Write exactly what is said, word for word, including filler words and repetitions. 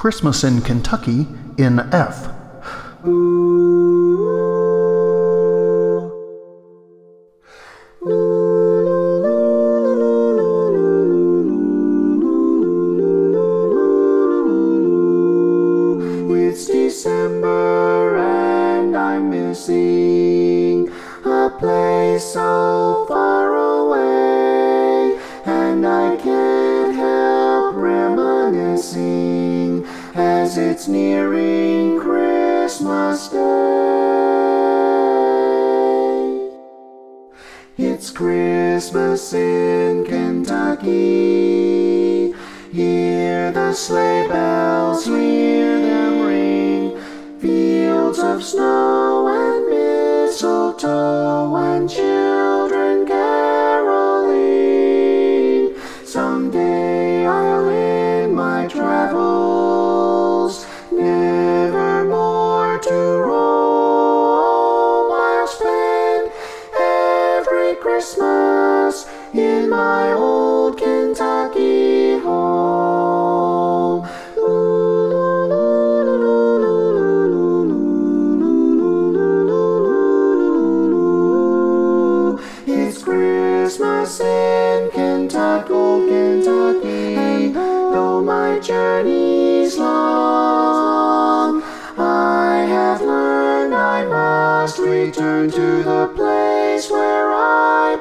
Christmas in Kentucky in F. It's December and I'm missing a place so far away, and I can't help reminiscing as it's nearing Christmas Day. It's Christmas in Kentucky. Hear the sleigh bells, hear them ring. Fields of snow and mistletoe and children caroling. Someday I'll end my travels, never more to roam. I'll spend every Christmas in my old Kentucky home. It's Christmas in Kentucky, old Kentucky, and though my journey's long, I have learned I must return to the place where I